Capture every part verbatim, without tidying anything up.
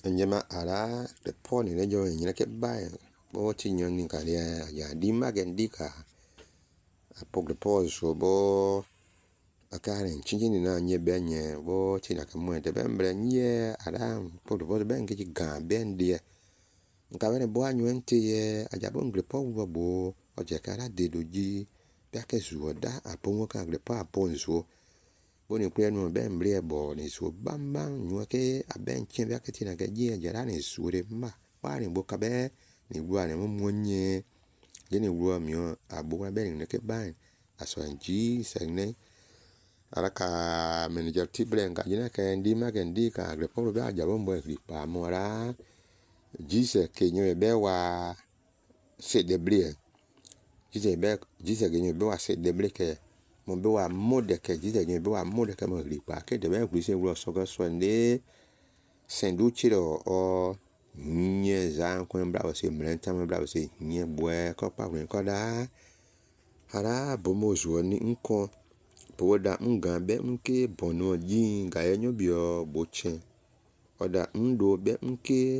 Njema ara the poni ne jo nyina ke bai bo ti nyon ni ka ya ya di magendika apok the pause so bo akare chinji ni na nye benye bo ti na ka mo de bembre nye ara pok the pause ben ke ga ben die nka bene bo anyu ente ye ajabo ngre po bo bo o je kara de doji bia ke zuo da aponwo ka ngre pa aponzo boni kwe no ben bre bo ni so bamba nyu ke aben chen bia ke tina ke je jara ni sure ma wa ni bo ka be ni gwa ni mo monye je ni gwa mi o abo wa ben ne ke ban aso nji segne araka manager tibre nga jina ke ndi ma ke ndi ka gre po bia jabo mbo ri pa mora jise ke nyu be wa se de bre jise be jise ke nyu be wa se de bre ke mo be wa mode ke jise nyu be wa mode ke mo ri pa ke de be ku se wo so go so ne senduchi ro o nye za ko mbra se mrenta mo bra se nye bwe ko pa ko da ara bo mo zo ni nko bo da nga be nke bono ji ga enyo bi o bo chen oda ndo be nke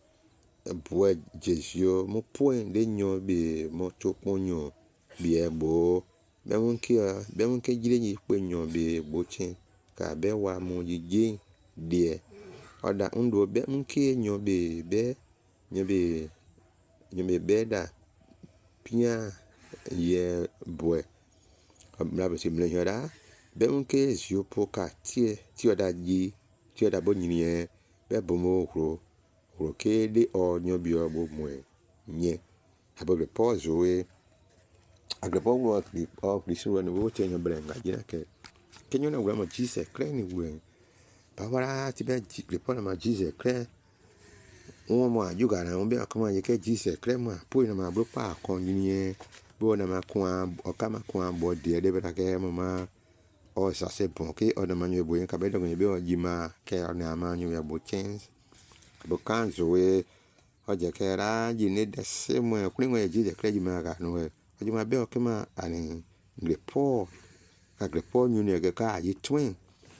bwe jesio mo point de nyo be mo to ponyo bi e bo be nke be nke jire ni pe nyo be bo chen ka be wa mo jije die oda ndo be nke nyo be be nyo be nyo be beda pia ye bwe abra be simle yora be nke zio poka tie tie oda ji tie oda bo nyie be bo mo hro hro ke de o nyo bi o bo mo nye abo be pause we agrepo wo kri o kri so no wo tenyo brenga jira ke kenyo na gwa mo jise kre ni we bawara ti be agrepo na ma jise kre won mo ajuga na won be akoma ye ke jise kre mo po na ma bro pa kon ni bo na ma kwa o kama kwa bo de de be ta ke mo ma o sa se bon ke o na ma nyu bo yin ka be do be o jima ke o na ma nyu ya bo chance bo kanzo we o je ke ra ji ne de se mo kuri mo ye jise kre jima ga no we o jima be o ke ma ani grepo ka grepo nyu ne ke ka ji twin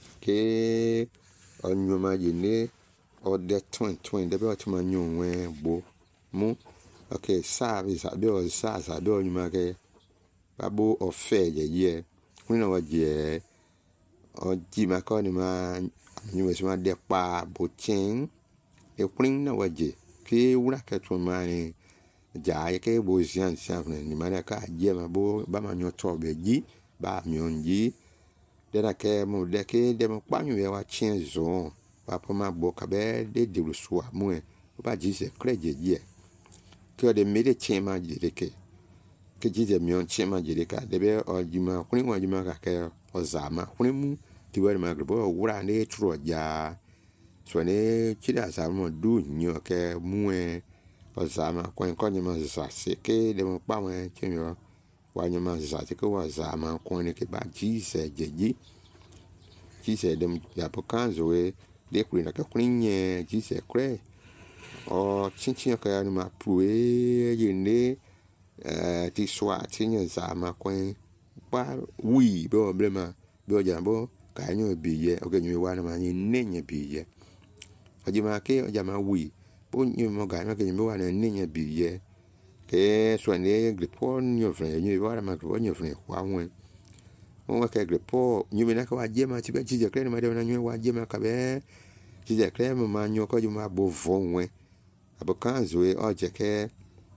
ke o nyu ma ji ne o de twin twin de be o tuma nyu we bo mu okay sa bi sa be o sa sa do nyu ma ke babo o fe je ye kuri no wa je o ji ma ko ni ma nyu we ma de pa bo chen e kuri na wa je ke wura ke to ma ni ja ye ke bo sian sian ni ma na ka je ma bo ba ma nyu to be ji ba mi on ji de na ke mo de ke de mo pa nyu we wa chen zo ba po ma bo ka be de de lu so amu e ba ji se kre je je ke de me de chen ma je de ke ke ji de mi on chen ma je de ka de be o ji ma kuni wa ji ma ka ke o za ma kuni mu ti wa ma gbo wura ne tro ja so ne chi da za mo du nyo ke mu e o za ma ko ko ni ma za se ke de mo pa mo chen yo wa ni ma za se ke wa za ma ko ni ke ba ji se je ji ji se dem ya po kanzo we de kuri na ka kuri nye ji se kre o chin chin ka ni ma pu e ye ne eh ti swa ti nya za ma ko pa wi bo ble ma bo ja bo ka nyu bi ye o ke nyu wa na ma ni ne nye bi ye o ji ma ke o ja ma wi bo nyu mo ga na ke nyu wa na ne nye bi ye ke so ne grepo nyu fre nyu wa na ma ko nyu fre kwa won o ke grepo nyu me na ka wa je ma ti be ji je kre na ma de na nyu wa je ma ka be ji je kre mo ma nyu ko ju ma bo vo won abo kanzo e o je ke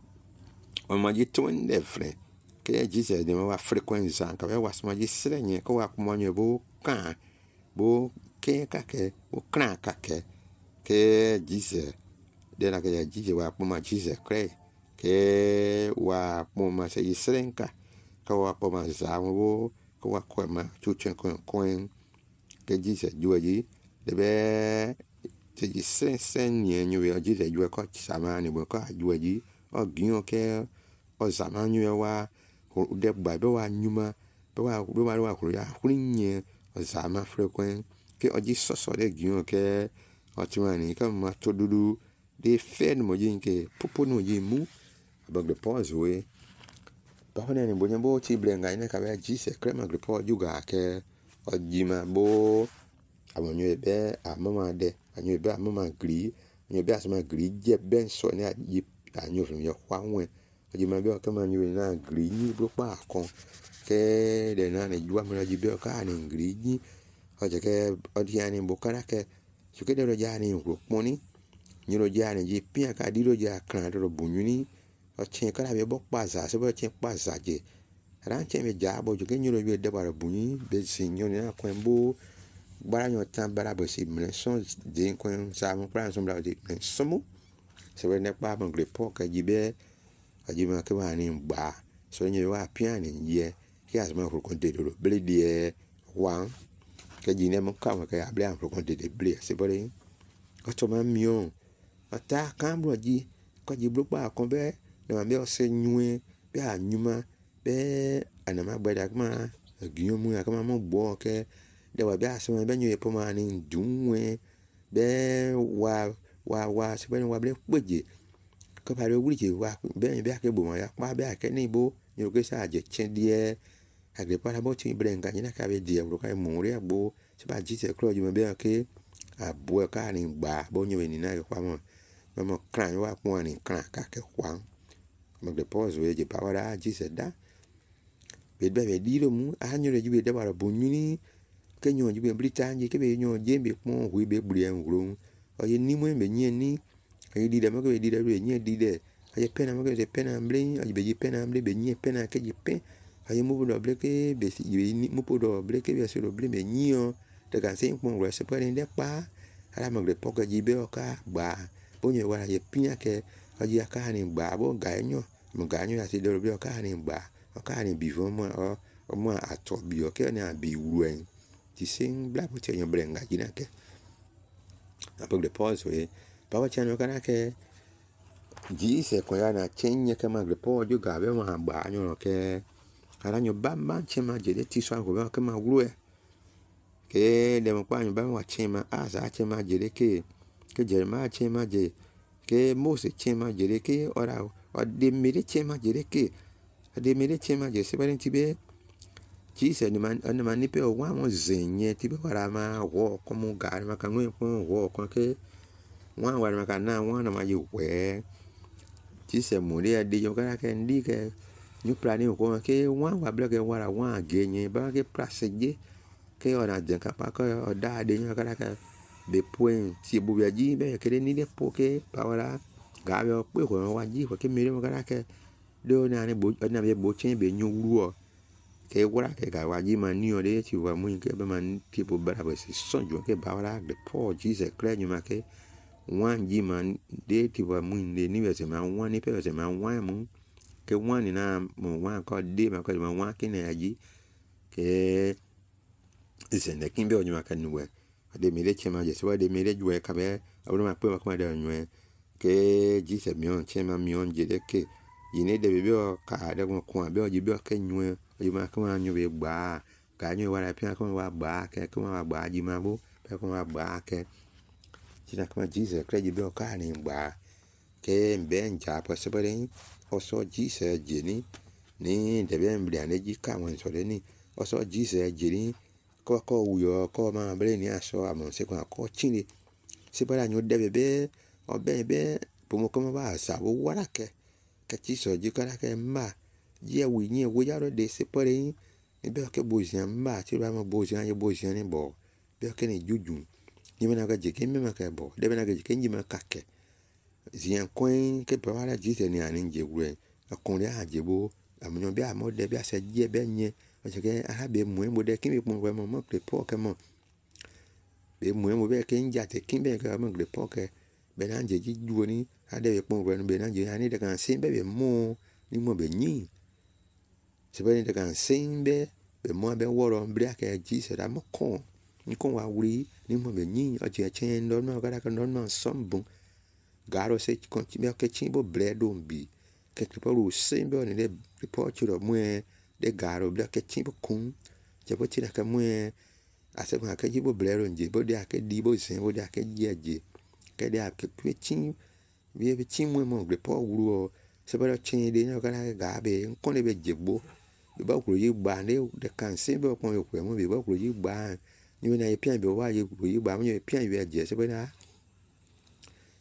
o ma ji twin de fre ke ji se de ma frequency an ka be wa ma ji sre nye ko wa ko mo nyu bo kan bo ke ka ke bo kran ka ke ke ji se de na ke ji je wa ko ma ji se kre ke wa mo ma se ji sre ka ka wa ko ma za mo ko wa ko ma chu chen ko ko ke ji se ju ji de be te ji sre sen nye nyu ya ji se ju ko sa ma ni bo ka ju ji o gin ke o za ma nyu wa de ba be wa nyu ma be wa be wa wa ko ya kuri nye o za ma frequent ke o ji so so de gin ke o ti wa ni ka ma to dudu de fe mo ji ke popo no ji mu abog de pause we ba ho ni bo nya bo ti blenga ina ka ba ji se krema grepo ju ga ke o ji ma bo awon nyu be amama de anyu be amama gri nyo be asma gri je ben so ne yi anyo from yo kwa nwe oji ma be ka ma nyo na gri ni bro pa kon ke de na ne jwa ma ji be ka ni gri ni o je ke o di ani bo kara ke su ke de ro ja ni ko poni ni ro ja ni ji pia ka di ro ja kan ro bunyu ni o chen kara be bo pa za se bo chen pa za je ran chen me ja bo ju ke ni ro be de ba ro bunyu be sin nyo na kwen bo bara nyo tan bara bo si me son de kwen sa mo plan son bra de somo se we ne pa mo gre po ka ji be ka ji ma ke wa ni ba so nyo wa pia ni ye ki as ma ko de ro ble de wan ke ji ne mo ka ma ka ble an ko de de ble se bo le o to ma mion ata kan bro ji ko ji bro pa kon be na ma be o se nyue be anyuma be anama gba da ma giyon mu ya ka ma mo gbo ke de wa be asema be nyue po ma ni dunwe be wa wa wa se be wa ble peje ko pa re wuri je wa be be ake bo ma ya pa be ake ni bo ni ro ke sa je chen die agre pa la bo tin bre nga ni na ka be die ro ka mo re agbo se ba ji se kro ju me be ake abo ka ni gba bo nyue ni na kwa mo mo kran wa po ni kran ka ke kwa mo de pause we je pa wa da ji se da be be be di ro mu a nyo re ju be de ba ro bo ni ke nyo ju be britanji ke be nyo je be pon wi be bri en ro o ye ni mo be nyen ni e di de mo ke di de be nyen di de a ye pena mo ke de pena mble a be ji pena mble be nyen pena ke ji pen a ye mo do ble ke be si ni mo po do ble ke be so do ble be nyen de kan se pon ro se pe de pa ala mo de po ke ji be o ka gba bo nyo wa ye pin ke a ji aka ni gba bo ga nyo mo ga nyo ya si do be o ka ni gba o ka ni bi fo mo o mo ato bi o ke ni abi wu en ti sing bla po che nyo brenga jina ke apo de pause we pa wa chano kana ke ji se ko ya na chenye kama de po ju ga be ma ba nyo ke ara nyo ba ma chema je de ti so ko ba kama wu e ke de mo pa nyo ba wa chema a za chema je de ke ke je ma chema je ke mo se chema je de ke ora o de mi de chema je de ke de mi de chema je se ba ti be ji se ni man an man ni pe o wa mo zenye ti be wara ma wo ko mo ga ma ka nwe ko wo ko ke wa wa ma ka na wa na ma ji we ji se mo ri ade yo ka ke ndi ke ni plan ni ko ke wa wa ble ke wara wa ge nye ba ke praseje ke ona de ka pa ko o da de yo ka ka de point ti bu ya ji be ke ni de po ke pa wara ga be pe ko wa ji ko ke mi re mo ka ke do na ni bo na be bo chen be nyu ru ke wora ke ga waji ma ni o de ti wa mu ke be man ti bo bra ba si sonjo ke ba wora de po jesus kre nyu ma ke wan ji man de ti wa mu de ni we se ma wan ni pe se ma wan mu ke wan ni na mo wan ko de ma ko ma wan ke na ji ke ise ne kin be o nyu ma ka nu we de mi le chema je so de mi le jwe ka be o ma pe ma ko ma de nyu ke jesus mi on chema mi on je de ke yine de be o ka de ko ko be o ji be ke nyu you ma ko anyu be gba ka nyu wa la pia ko wa gba ke ko wa gba ji ma bo pe ko wa gba ke ti na ko jesus kre ji be o ka ni gba ke mbe nja po se bere o so jesus je ni ni de be mbre ane ji ka won so le ni o so jesus je ni ko ko uyo ko ma bre ni aso amon se ko ko chini se bere anyu de be be o be be po mo ko ma ba sa wo wa la ke ke ti so ji ka la ke ma ye wi ni wo ya ro de se pare ni be ke bozian ma ti ba mo bozian ye bozian ni bo be ke ni juju ni me na ga je ke me ma ka bo de be na ga je ke nji ma ka ke zian coin ke pa wala ji se ni ani je gure akon le a je bo amunyo bi a mo de bi a se je be nye o je ke ara be mu mo de ki mi pon mo mo pe po ke mo be mu mo be ke nja te kin be ke mo gre po ke be na je ji ju ni a de be pon ro be na je ani de kan sin be be mo ni mo be nyi se be de kan sembe be mo be woro mbria ke ji se da mo kon ni kon wa wuri ni mo be nyi o je chen do no ga ka no no sombu garo se kon ti be ke chin bo bread on bi ke ke po sembe on le report ro mo de garo be ke chin bo kun je bo ti na ka mo a se ma ke ji bo bread on je bo de ke di bo sen bo de ke je je ke de ke pe chin bi be chin mo mo report wuru se be chin de no ga ga be kon le be je bo be ba kuro yi gba ne de kan se be ko yo mo be ba kuro yi gba ni na ye pian be wa ye kuro yi gba mo ye pian be je se be na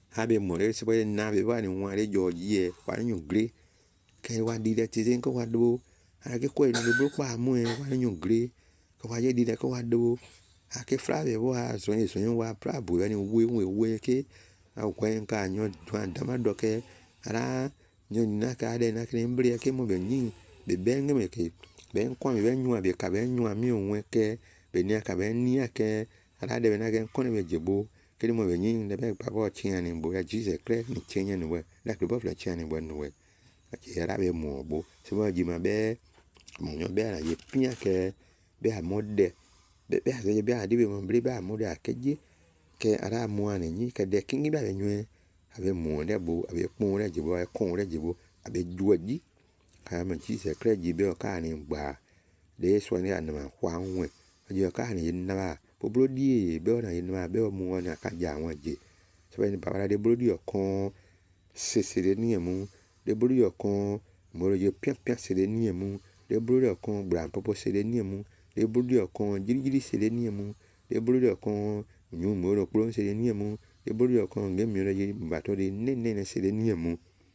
habe more se be na be ba ni wa le jo ye wa ni gre ke wa di de ti zin ko wa do ara ke ko ni le bro pa mu e wa ni gre ko wa ye di de ko wa do a ke fra be wa so yin so yin wa pra bu ni we we we ke a ko en ka nyo twan da ma do ke ara nyo na ka de na ke mbre ke mo be ni be ben me ke ben kwa be nyu be ka ben nyu mi onwe ke be ni ka ben ni ke ara de na ke ko ni be jebo ke mo be ni de be pa bo chi ani bo ya Jesus Christ ni chenya ni we la ke bo fla chi ani bo no we a ke ara be mo bo se bo ji ma be mo nyo be ara ye pia ke be a mode be be a be a di be mo bre be a mode a ke ji ke ara mo ani ni ke de kingi ba be nyu abe mo de bo abe pon re jebo e kon re jebo abe duaji ka ma Jesus Christ ji be o ka ni gba de so ni an ma kwa nwe je ka ni na ba bo bro di be na ni ma be o mu na ka ja won je so ni baba de bro di o kon se se de ni emu de bro di o kon mo ro je pia pia se de ni emu de bro di o kon bra popo se de ni emu de bro di o kon jiri jiri se de ni emu de bro di o kon nyu mo ro pro se de ni emu de bro di o kon nge mi ro je ba to de ne ne se de ni emu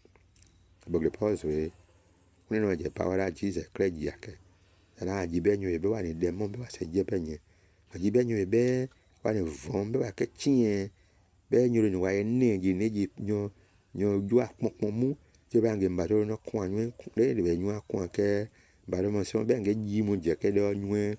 bo le pause we ni no je power Jesus Christ ya ke ana ji be nyu be wa ni demon be wa se je be nye ji be nyu be wa ni von be wa ke tie be nyu ni wa ni ji ni ji nyo nyo ju apopon mu je ba nge mba do no kwa nyu le le be nyu akwa ke ba do mo so be nge ji mu je ke do nyu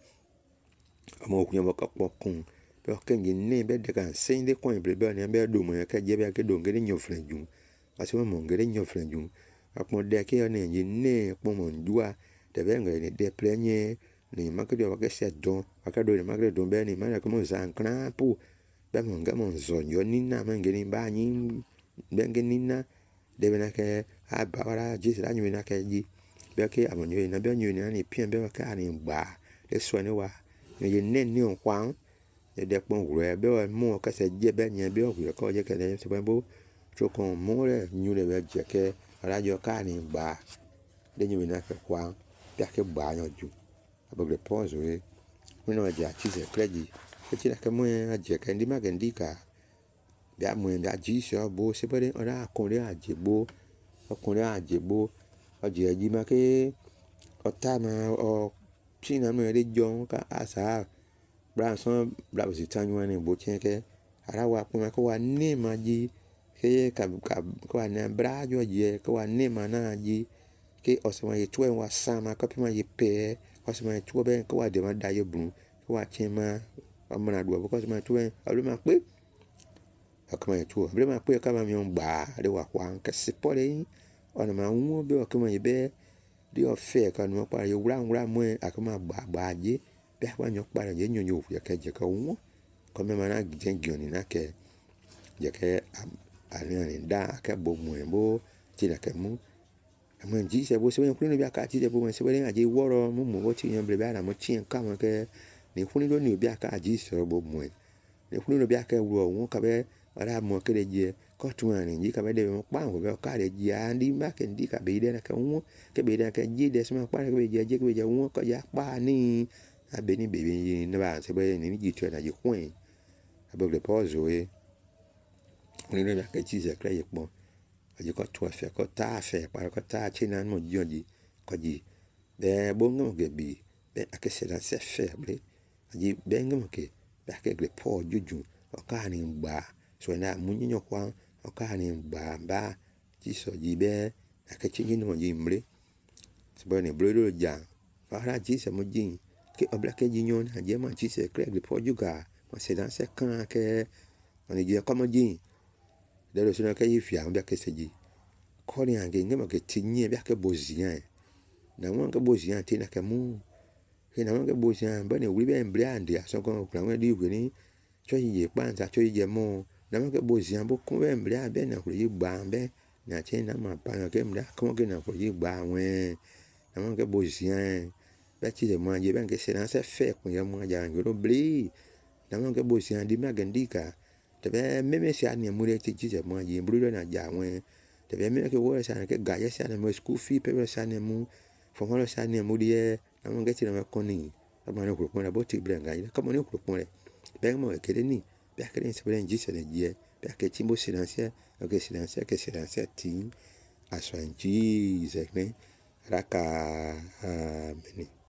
mo ku nyo ko pokun be ke nge ni be de kan sin de kwa be be ni be do mo ke je be ke do nge nyo frenju aso mo nge nyo frenju akmo de ke ni ji ni po mo njua de be nge ni de plenye ni makede wa ke se don akado ni makede don be ni ma ko mo zan kna pu be mo nge mo zo yo ni na ma nge ni ba ni be nge ni na de be na ke a ba wala Jesus la nyu na ke ji be ke amon yo na be nyu ni ni pien be ka ni gba de so ni wa ni ne ni on kwa de de pon gre be wa mo ka se je be ni be o ko je ke de se bo so kon mo re nyu le be je ke ara jo ka ni gba de nyu na ke kwa be ke gba yo ju abogre pause we no ja Jesus Christ ke ti na ke mo a je ke ndi ma ke ndi ka bi a mo nda ji so bo se pere ora akunrin ajebo akunrin ajebo oje ji ma ke o ta ma o ti na mo re jo ka asa bra so bra si tanyu ni bo chen ke ara wa po ma ko wa ni ma ji ke ka ka ko wa na bra jo je ko wa ni ma na ji ke o se ma ye twe wa sa ma ko pi ma ye pe o se ma ye twe be ko wa de ma da ye bru ko wa chen ma ọmọ na do ko se ma twe a lo ma pe akama yetu bre ma pe kama mi on ba de wa kwa ka sipore ona ma wu be akama ye be de o fe ka no pa ye wura wura mo akama ba ba je be wa nyo pa je nyo nyo ya ke je ka wu ko me ma na je ngi ni na ke je ke ani ani da ka bo mo bo ti na ke mu amo ji se bo se bo ni bi aka ti je bo mo se bo ni aje woro mo mo ti yan bre ba na mo ti ka mo ke ni funi do ni bi aka ji se bo mo ni funi do bi aka wo won ka be ara mo ke de je ko tun ani ji ka be de mo pa ko be ka de ji andi ma ke ndi ka be de na ke won ke be de ke ji de se ma pa ke be je je ke be je won ko ya pa ni abe ni be ni na ba se be ni ji tu na ji kun abe le pause we ni no ya ke ji se kle po aji ko tu fe ko ta fe pa ko ta chi na mo ji ji ko ji be bo ngo ge bi be ake se na se fe bre aji be ngo ke be ake le po juju o ka ni gba so na munyo kwa o ka ni gba ba ji so ji be ake chi ni mo ji mbre se bo ni bre do ja para ji se mo ji ke o bla ke ji nyon aje ma ji se kle le po juga mo se na se kan ke oni ji ko mo ji de lo sino ke ifia be ke se ji ko ni ange ngema ke tinye be ke bozian na won ke bozian ti na ke mu ke na won ke bozian ba ni wi be mbre ande aso ko kra won di wi ni cho yi pa nza cho yi mo na won ke bozian bo ko be mbre be na ko yi gba be na che na ma pa ke mbre ko ke na ko yi gba wen na won ke bozian be ti de mo je be ke se na se fe ko ya mo ja ngoro bli na won ke bozian di ma gendika te be meme si ani mo re ti ji je mo je bru na ja wen te be me ke wo sa ke ga ye sa na mo school fee pe sa na mu fo mo sa na mu die na mo ke ti na ko ni ta ma no ko na bo ti bre nga ni ka mo ni ko ko re be mo ke ni be ke ni se bre ji se de je be ke timbo silencia ke silencia ke silencia ting aswanji zekne raka meni